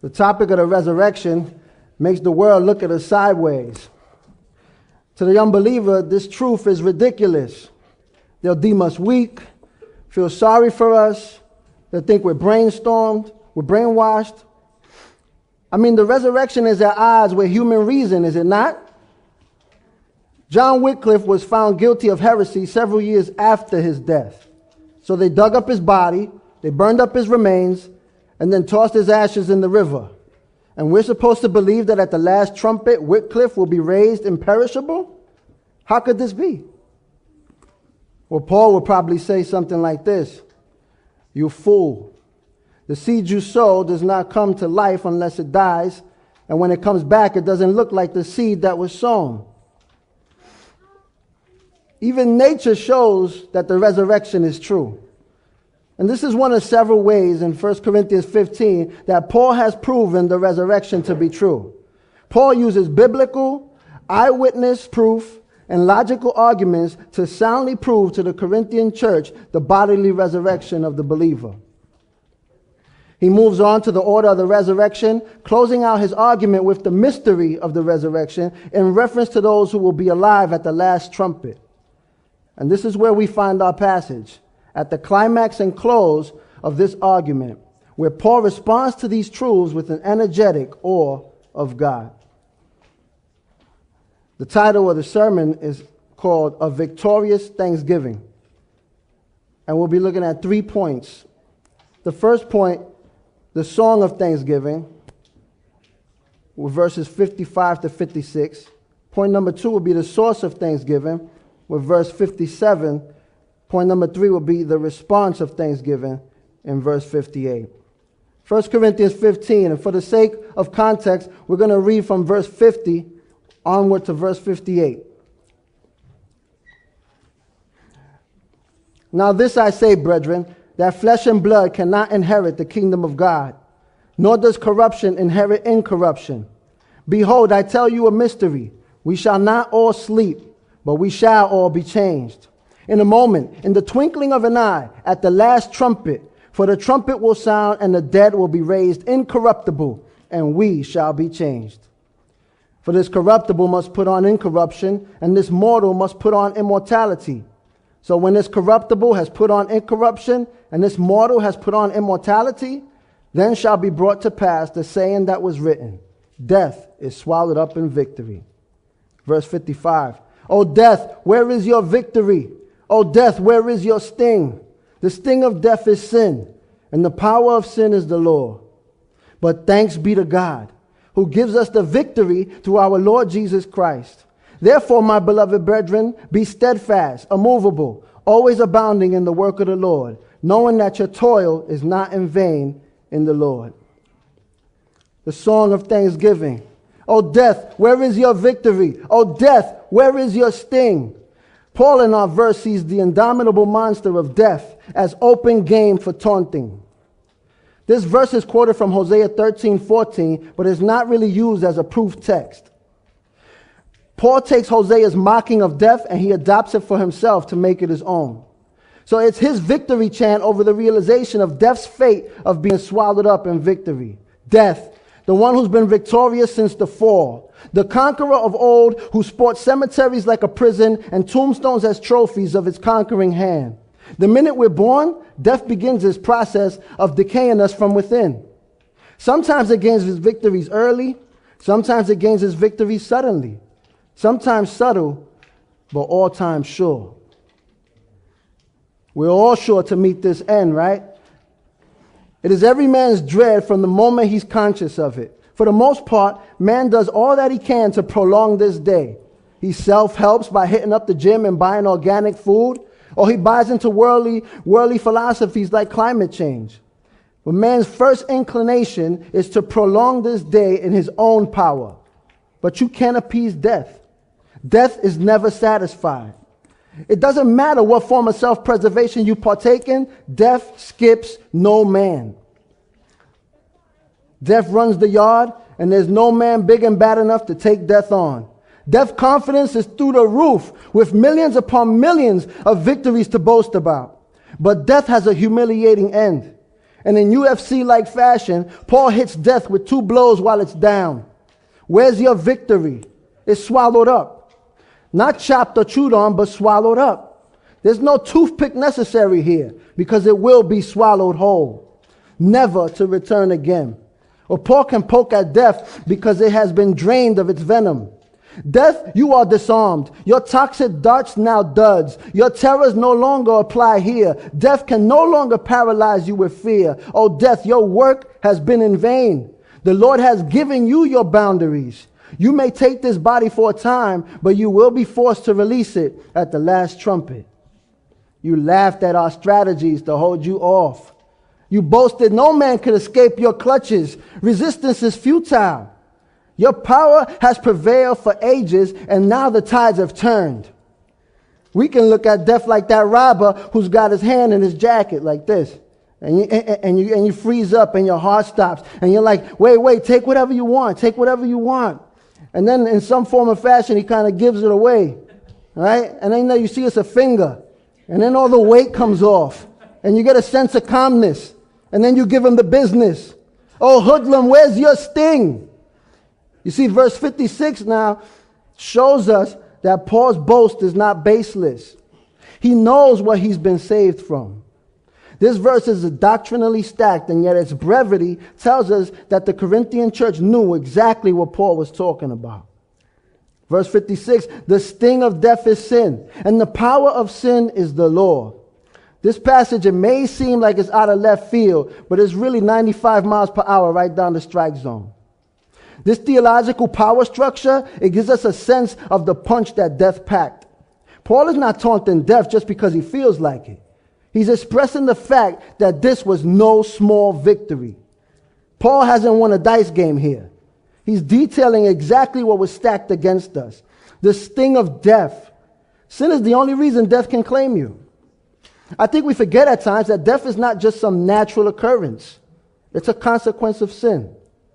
The topic of the resurrection makes the world look at us sideways. To the unbeliever, this truth is ridiculous. They'll deem us weak, feel sorry for us. They'll think we're brainstormed, we're brainwashed. I mean, the resurrection is at odds with human reason, is it not? John Wycliffe was found guilty of heresy several years after his death. So they dug up his body, they burned up his remains, and then tossed his ashes in the river. And we're supposed to believe that at the last trumpet, Wycliffe will be raised imperishable? How could this be? Well, Paul would probably say something like this: "You fool. The seed you sow does not come to life unless it dies, and when it comes back, it doesn't look like the seed that was sown." Even nature shows that the resurrection is true. And this is one of several ways in 1 Corinthians 15 that Paul has proven the resurrection to be true. Paul uses biblical, eyewitness proof, and logical arguments to soundly prove to the Corinthian church the bodily resurrection of the believer. He moves on to the order of the resurrection, closing out his argument with the mystery of the resurrection in reference to those who will be alive at the last trumpet. And this is where we find our passage, at the climax and close of this argument, where Paul responds to these truths with an energetic awe of God. The title of the sermon is called A Victorious Thanksgiving. And we'll be looking at 3 points. The first point, the song of thanksgiving, with verses 55 to 56. Point number 2 will be the source of thanksgiving, with verse 57. Point number 3 will be the response of thanksgiving in verse 58. 1 Corinthians 15, and for the sake of context, we're going to read from verse 50 onward to verse 58. "Now this I say, brethren, that flesh and blood cannot inherit the kingdom of God, nor does corruption inherit incorruption. Behold, I tell you a mystery. We shall not all sleep, but we shall all be changed. In a moment, in the twinkling of an eye, at the last trumpet, for the trumpet will sound, and the dead will be raised incorruptible, and we shall be changed. For this corruptible must put on incorruption, and this mortal must put on immortality. So when this corruptible has put on incorruption, and this mortal has put on immortality, then shall be brought to pass the saying that was written, Death is swallowed up in victory." Verse 55. "O death, where is your victory? O death, where is your sting? The sting of death is sin, and the power of sin is the law. But thanks be to God, who gives us the victory through our Lord Jesus Christ. Therefore, my beloved brethren, be steadfast, immovable, always abounding in the work of the Lord, knowing that your toil is not in vain in the Lord." The song of thanksgiving. "O death, where is your victory? O death, where is your sting?" Paul in our verse sees the indomitable monster of death as open game for taunting. This verse is quoted from Hosea 13:14, but is not really used as a proof text. Paul takes Hosea's mocking of death and he adopts it for himself to make it his own. So it's his victory chant over the realization of death's fate of being swallowed up in victory. Death, the one who's been victorious since the fall. The conqueror of old who sports cemeteries like a prison and tombstones as trophies of its conquering hand. The minute we're born, death begins its process of decaying us from within. Sometimes it gains its victories early. Sometimes it gains its victories suddenly. Sometimes subtle, but all times sure. We're all sure to meet this end, right? It is every man's dread from the moment he's conscious of it. For the most part, man does all that he can to prolong this day. He self-helps by hitting up the gym and buying organic food, or he buys into worldly philosophies like climate change. But man's first inclination is to prolong this day in his own power. But you can't appease death. Death is never satisfied. It doesn't matter what form of self-preservation you partake in, death skips no man. Death runs the yard, and there's no man big and bad enough to take death on. Death confidence is through the roof, with millions upon millions of victories to boast about. But death has a humiliating end. And in UFC-like fashion, Paul hits death with 2 blows while it's down. Where's your victory? It's swallowed up. Not chopped or chewed on, but swallowed up. There's no toothpick necessary here because it will be swallowed whole, never to return again. Or Paul can poke at death because it has been drained of its venom. Death, you are disarmed. Your toxic darts now duds. Your terrors no longer apply here. Death can no longer paralyze you with fear. Oh, death, your work has been in vain. The Lord has given you your boundaries. You may take this body for a time, but you will be forced to release it at the last trumpet. You laughed at our strategies to hold you off. You boasted no man could escape your clutches. Resistance is futile. Your power has prevailed for ages, and now the tides have turned. We can look at death like that robber who's got his hand in his jacket like this. And you freeze up and your heart stops. And you're like, wait, take whatever you want. Take whatever you want. And then in some form or fashion, he kind of gives it away. Right? And then you see it's a finger. And then all the weight comes off. And you get a sense of calmness. And then you give him the business. Oh, hoodlum, where's your sting? You see, verse 56 now shows us that Paul's boast is not baseless. He knows what he's been saved from. This verse is doctrinally stacked, and yet its brevity tells us that the Corinthian church knew exactly what Paul was talking about. Verse 56, the sting of death is sin, and the power of sin is the law. This passage, it may seem like it's out of left field, but it's really 95 miles per hour right down the strike zone. This theological power structure, it gives us a sense of the punch that death packed. Paul is not taunting death just because he feels like it. He's expressing the fact that this was no small victory. Paul hasn't won a dice game here. He's detailing exactly what was stacked against us. The sting of death. Sin is the only reason death can claim you. I think we forget at times that death is not just some natural occurrence. It's a consequence of sin.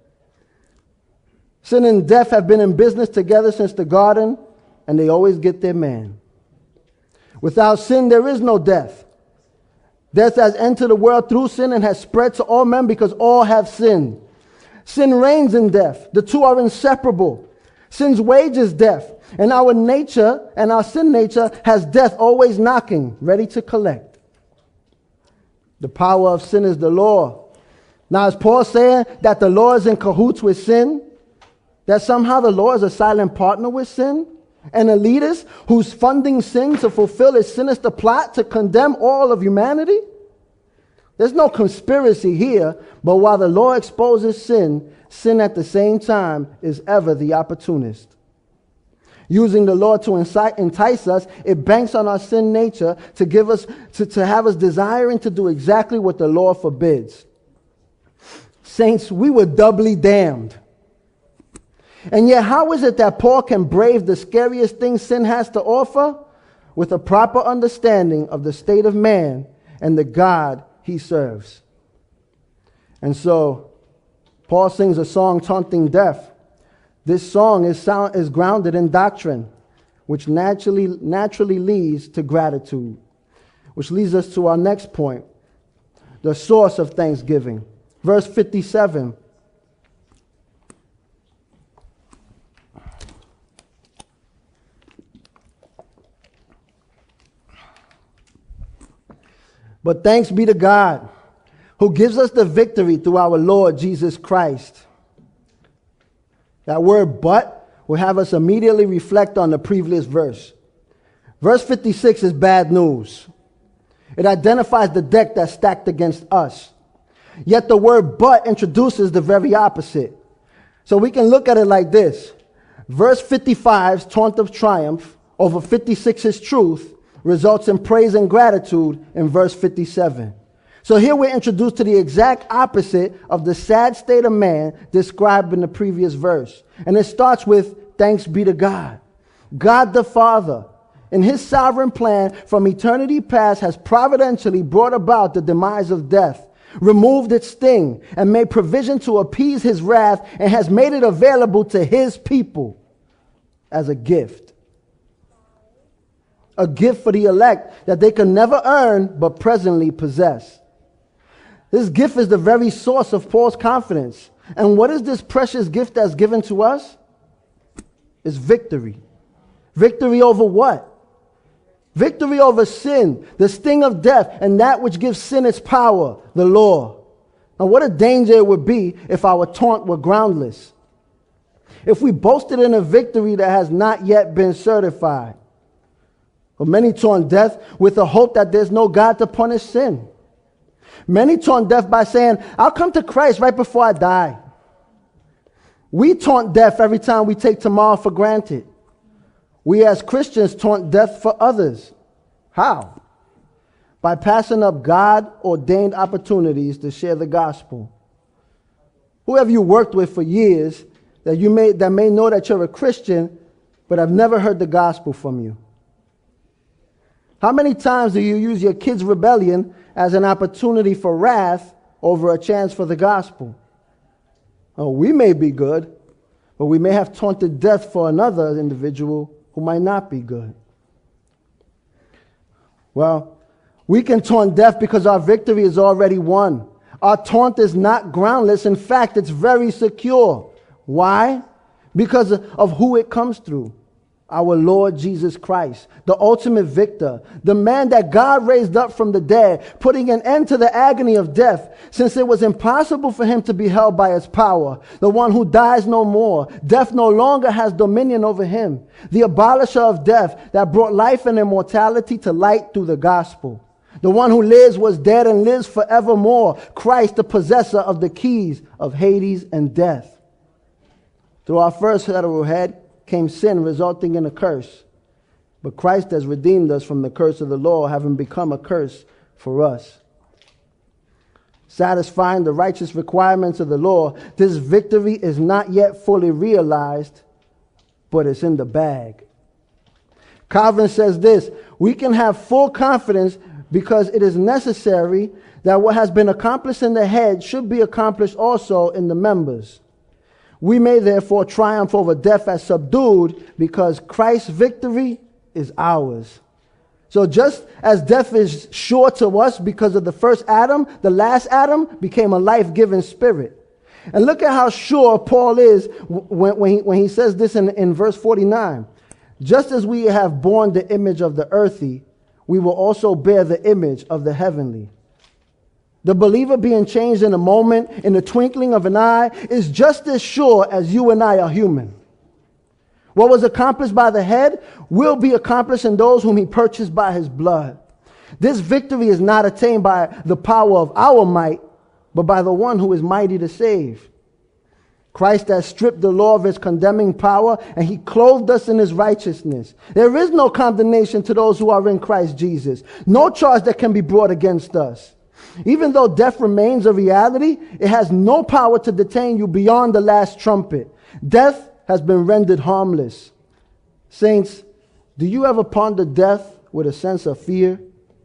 Sin and death have been in business together since the garden, and they always get their man. Without sin, there is no death. Death has entered the world through sin and has spread to all men because all have sinned. Sin reigns in death. The two are inseparable. Sin's wage is death, and our nature and our sin nature has death always knocking, ready to collect. The power of sin is the law. Now, is Paul saying that the law is in cahoots with sin? That somehow the law is a silent partner with sin? An elitist who's funding sin to fulfill its sinister plot to condemn all of humanity? There's no conspiracy here, but while the law exposes sin, sin at the same time is ever the opportunist. Using the law to entice us, it banks on our sin nature to give us to have us desiring to do exactly what the law forbids. Saints, we were doubly damned. And yet, how is it that Paul can brave the scariest thing sin has to offer? With a proper understanding of the state of man and the God he serves. And so, Paul sings a song taunting death. This song is grounded in doctrine, which naturally leads to gratitude. Which leads us to our next point, the source of thanksgiving. Verse 57. But thanks be to God, who gives us the victory through our Lord Jesus Christ. That word but will have us immediately reflect on the previous verse. Verse 56 is bad news. It identifies the deck that's stacked against us. Yet the word but introduces the very opposite. So we can look at it like this. Verse 55's taunt of triumph over 56's truth results in praise and gratitude in verse 57. So here we're introduced to the exact opposite of the sad state of man described in the previous verse. And it starts with thanks be to God. God the Father, in his sovereign plan from eternity past, has providentially brought about the demise of death, removed its sting, and made provision to appease his wrath, and has made it available to his people as a gift. A gift for the elect that they can never earn but presently possess. This gift is the very source of Paul's confidence. And what is this precious gift that's given to us? It's victory. Victory over what? Victory over sin, the sting of death, and that which gives sin its power, the law. Now, what a danger it would be if our taunt were groundless. If we boasted in a victory that has not yet been certified. Well, many taunt death with the hope that there's no God to punish sin. Many taunt death by saying, I'll come to Christ right before I die. We taunt death every time we take tomorrow for granted. We as Christians taunt death for others. How? By passing up God-ordained opportunities to share the gospel. Who have you worked with for years that may know that you're a Christian, but have never heard the gospel from you? How many times do you use your kids' rebellion as an opportunity for wrath over a chance for the gospel? Oh, we may be good, but we may have taunted death for another individual who might not be good. Well, we can taunt death because our victory is already won. Our taunt is not groundless. In fact, it's very secure. Why? Because of who it comes through. Our Lord Jesus Christ, the ultimate victor, the man that God raised up from the dead, putting an end to the agony of death, since it was impossible for him to be held by its power, the one who dies no more. Death no longer has dominion over him, the abolisher of death that brought life and immortality to light through the gospel. The one who lives was dead and lives forevermore, Christ, the possessor of the keys of Hades and death. Through our first literal head came sin, resulting in a curse. But Christ has redeemed us from the curse of the law, having become a curse for us. Satisfying the righteous requirements of the law, this victory is not yet fully realized, but it's in the bag. Calvin says this: we can have full confidence because it is necessary that what has been accomplished in the head should be accomplished also in the members. We may therefore triumph over death as subdued because Christ's victory is ours. So just as death is sure to us because of the first Adam, the last Adam became a life-giving spirit. And look at how sure Paul is when he says this in verse 49. Just as we have borne the image of the earthy, we will also bear the image of the heavenly. The believer being changed in a moment, in the twinkling of an eye, is just as sure as you and I are human. What was accomplished by the head will be accomplished in those whom he purchased by his blood. This victory is not attained by the power of our might, but by the one who is mighty to save. Christ has stripped the law of its condemning power, and he clothed us in his righteousness. There is no condemnation to those who are in Christ Jesus. No charge that can be brought against us. Even though death remains a reality, it has no power to detain you beyond the last trumpet. Death has been rendered harmless. Saints, do you ever ponder death with a sense of fear?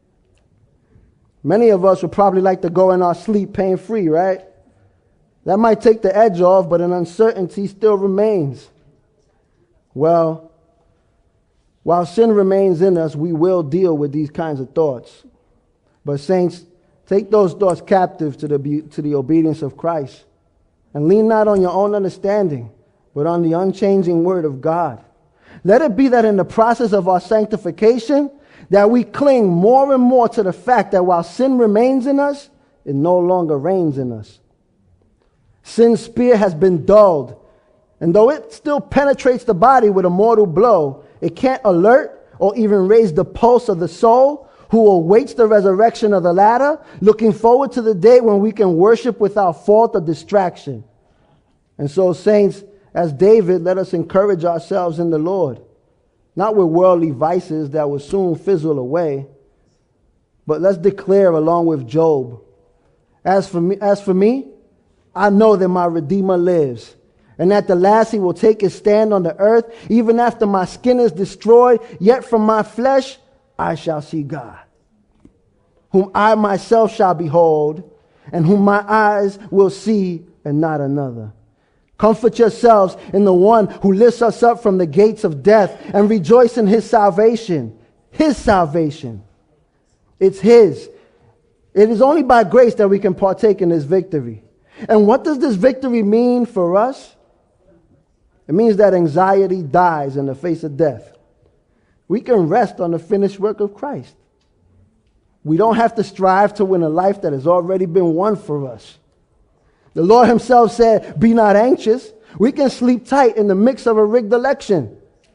Many of us would probably like to go in our sleep pain-free, right? That might take the edge off, but an uncertainty still remains. Well, while sin remains in us, we will deal with these kinds of thoughts. But saints, take those thoughts captive to the obedience of Christ. And lean not on your own understanding, but on the unchanging word of God. Let it be that in the process of our sanctification, that we cling more and more to the fact that while sin remains in us, it no longer reigns in us. Sin's spear has been dulled, and though it still penetrates the body with a mortal blow, it can't alert or even raise the pulse of the soul, who awaits the resurrection of the latter, looking forward to the day when we can worship without fault or distraction. And so, saints, as David, let us encourage ourselves in the Lord, not with worldly vices that will soon fizzle away, but let's declare along with Job, as for me, I know that my Redeemer lives, and at the last he will take his stand on the earth. Even after my skin is destroyed, yet from my flesh I shall see God, whom I myself shall behold, and whom my eyes will see, and not another. Comfort yourselves in the one who lifts us up from the gates of death, and rejoice in his salvation. His salvation. It's his. It is only by grace that we can partake in this victory. And what does this victory mean for us? It means that anxiety dies in the face of death. We can rest on the finished work of Christ. We don't have to strive to win a life that has already been won for us. The Lord himself said, "Be not anxious." We can sleep tight in the mix of a rigged election.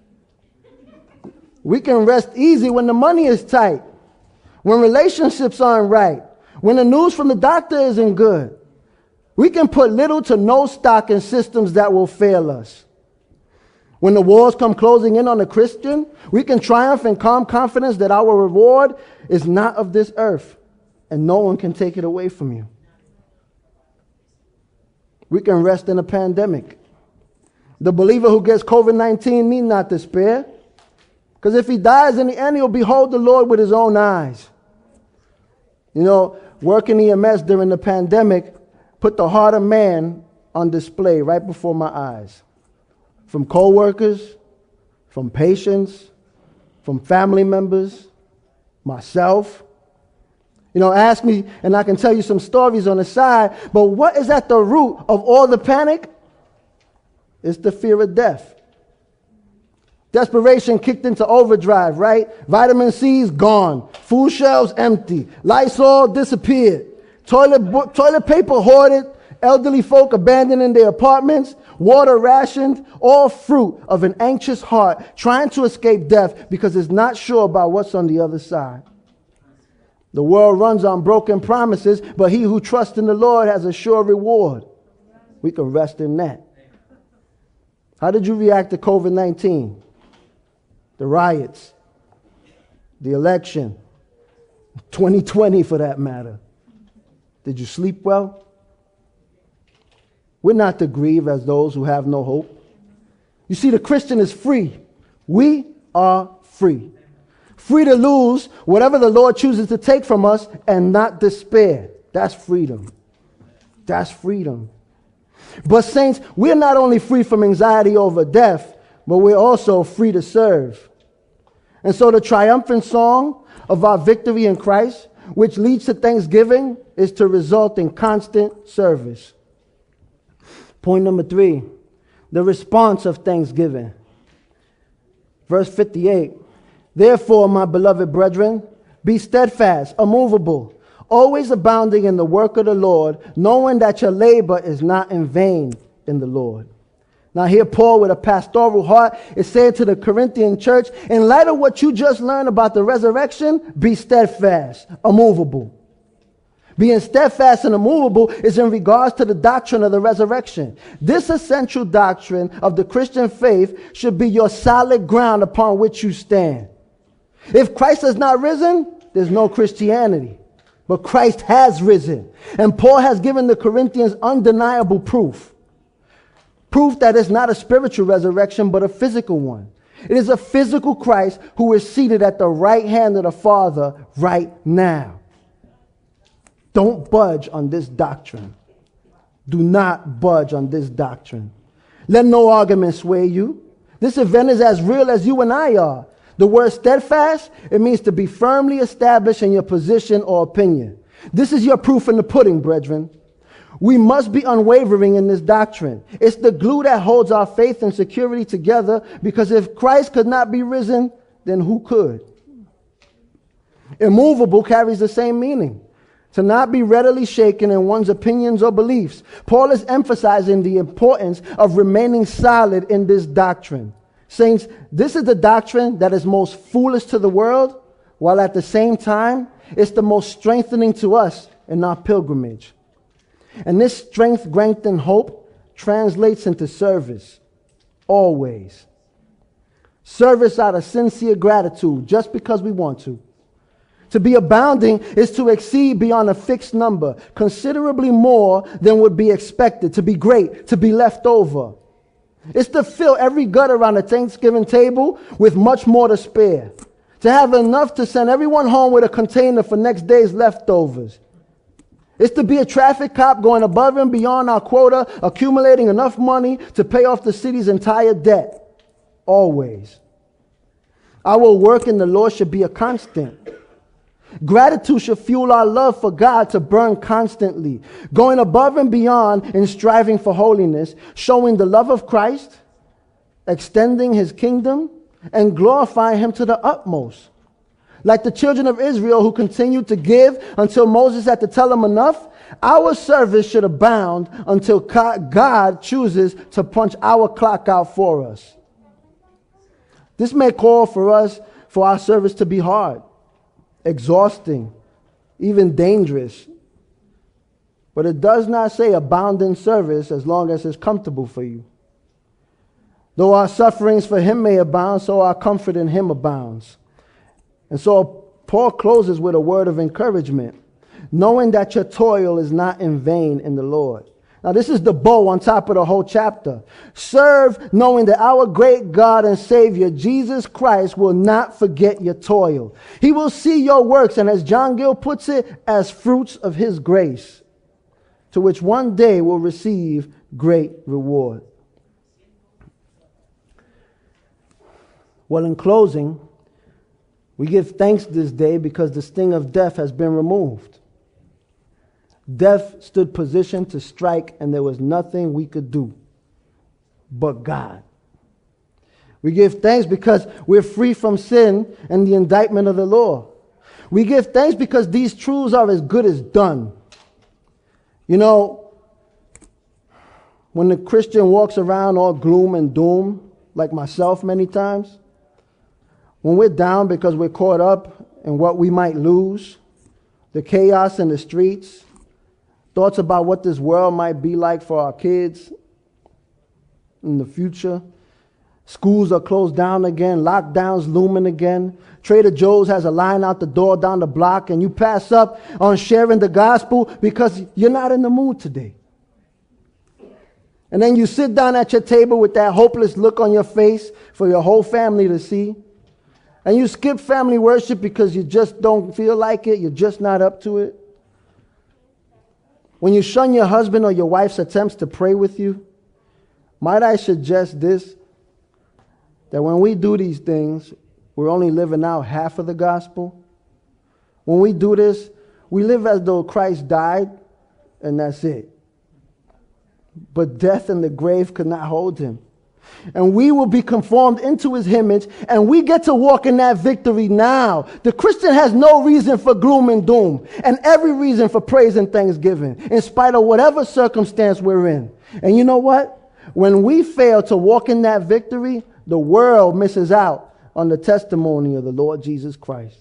We can rest easy when the money is tight, when relationships aren't right, when the news from the doctor isn't good. We can put little to no stock in systems that will fail us. When the wars come closing in on the Christian, we can triumph in calm confidence that our reward is not of this earth, and no one can take it away from you. We can rest in a pandemic. The believer who gets COVID-19 need not despair, because if he dies in the end, he'll behold the Lord with his own eyes. You know, working EMS during the pandemic put the heart of man on display right before my eyes. From co-workers, from patients, from family members, myself. You know, ask me and I can tell you some stories on the side, but what is at the root of all the panic? It's the fear of death. Desperation kicked into overdrive, right? Vitamin C's gone. Food shelves empty. Lysol disappeared. Toilet paper hoarded. Elderly folk abandoned in their apartments. Water rationed. All fruit of an anxious heart trying to escape death because it's not sure about what's on the other side. The world runs on broken promises, but he who trusts in the Lord has a sure reward. We can rest in that. How did you react to COVID-19? The riots, the election, 2020 for that matter. Did you sleep well? We're not to grieve as those who have no hope. You see, the Christian is free. We are free. Free to lose whatever the Lord chooses to take from us and not despair. That's freedom. That's freedom. But saints, we're not only free from anxiety over death, but we're also free to serve. And so the triumphant song of our victory in Christ, which leads to thanksgiving, is to result in constant service. Point number 3, the response of thanksgiving. Verse 58, therefore, my beloved brethren, be steadfast, immovable, always abounding in the work of the Lord, knowing that your labor is not in vain in the Lord. Now here Paul, with a pastoral heart, is saying to the Corinthian church, in light of what you just learned about the resurrection, be steadfast, immovable. Being steadfast and immovable is in regards to the doctrine of the resurrection. This essential doctrine of the Christian faith should be your solid ground upon which you stand. If Christ has not risen, there's no Christianity. But Christ has risen. And Paul has given the Corinthians undeniable proof. Proof that it's not a spiritual resurrection, but a physical one. It is a physical Christ who is seated at the right hand of the Father right now. Don't budge on this doctrine. Do not budge on this doctrine. Let no argument sway you. This event is as real as you and I are. The word steadfast, it means to be firmly established in your position or opinion. This is your proof in the pudding, brethren. We must be unwavering in this doctrine. It's the glue that holds our faith and security together, because if Christ could not be risen, then who could? Immovable carries the same meaning. To not be readily shaken in one's opinions or beliefs. Paul is emphasizing the importance of remaining solid in this doctrine. Saints, this is the doctrine that is most foolish to the world, while at the same time, it's the most strengthening to us in our pilgrimage. And this strength, and hope translates into service. Always. Service out of sincere gratitude, just because we want to. To be abounding is to exceed beyond a fixed number, considerably more than would be expected. To be great, to be left over. It's to fill every gut around the Thanksgiving table with much more to spare. To have enough to send everyone home with a container for next day's leftovers. It's to be a traffic cop going above and beyond our quota, accumulating enough money to pay off the city's entire debt. Always. Our work in the Lord should be a constant. Gratitude should fuel our love for God to burn constantly, going above and beyond in striving for holiness, showing the love of Christ, extending his kingdom, and glorifying him to the utmost. Like the children of Israel who continued to give until Moses had to tell them enough, our service should abound until God chooses to punch our clock out for us. This may call for our service to be hard, exhausting, even dangerous. But it does not say abound in service as long as it's comfortable for you. Though our sufferings for him may abound, so our comfort in him abounds. And so Paul closes with a word of encouragement, knowing that your toil is not in vain in the Lord. Now this is the bow on top of the whole chapter. Serve knowing that our great God and Savior, Jesus Christ, will not forget your toil. He will see your works, and as John Gill puts it, as fruits of his grace, to which one day will receive great reward. Well, in closing, we give thanks this day because the sting of death has been removed. Death stood positioned to strike, and there was nothing we could do but God. We give thanks because we're free from sin and the indictment of the law. We give thanks because these truths are as good as done. You know, when the Christian walks around all gloom and doom, like myself many times, when we're down because we're caught up in what we might lose, the chaos in the streets, thoughts about what this world might be like for our kids in the future. Schools are closed down again, lockdowns looming again. Trader Joe's has a line out the door down the block, and you pass up on sharing the gospel because you're not in the mood today. And then you sit down at your table with that hopeless look on your face for your whole family to see. And you skip family worship because you just don't feel like it. You're just not up to it. When you shun your husband or your wife's attempts to pray with you, might I suggest this? That when we do these things, we're only living out half of the gospel. When we do this, we live as though Christ died and that's it. But death and the grave could not hold him. And we will be conformed into his image, and we get to walk in that victory now. The Christian has no reason for gloom and doom, and every reason for praise and thanksgiving, in spite of whatever circumstance we're in. And you know what? When we fail to walk in that victory, the world misses out on the testimony of the Lord Jesus Christ.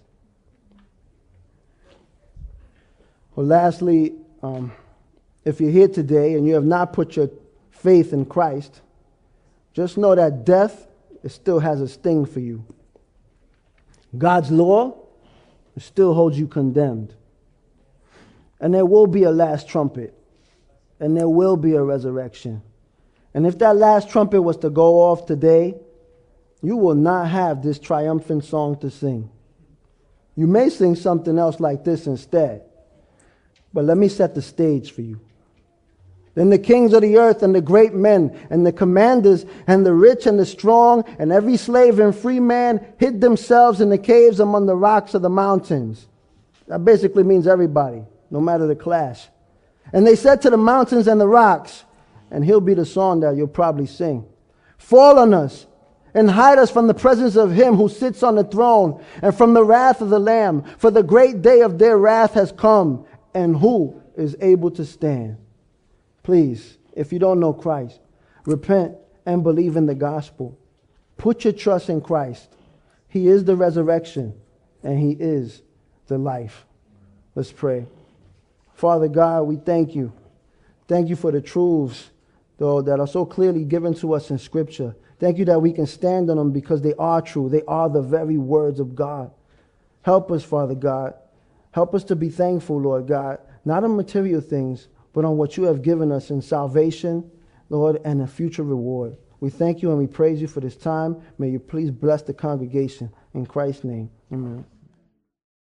Well, lastly, if you're here today and you have not put your faith in Christ, just know that death still has a sting for you. God's law still holds you condemned. And there will be a last trumpet. And there will be a resurrection. And if that last trumpet was to go off today, you will not have this triumphant song to sing. You may sing something else like this instead. But let me set the stage for you. Then the kings of the earth and the great men and the commanders and the rich and the strong and every slave and free man hid themselves in the caves among the rocks of the mountains. That basically means everybody, no matter the class. And they said to the mountains and the rocks, and he'll be the song that you'll probably sing, fall on us and hide us from the presence of him who sits on the throne and from the wrath of the Lamb. For the great day of their wrath has come, and who is able to stand? Please, if you don't know Christ, repent and believe in the gospel. Put your trust in Christ. He is the resurrection and he is the life. Let's pray. Father God, we thank you. Thank you for the truths, though, that are so clearly given to us in Scripture. Thank you that we can stand on them because they are true. They are the very words of God. Help us, Father God. Help us to be thankful, Lord God, not on material things, but on what you have given us in salvation, Lord, and a future reward. We thank you and we praise you for this time. May you please bless the congregation. In Christ's name, amen.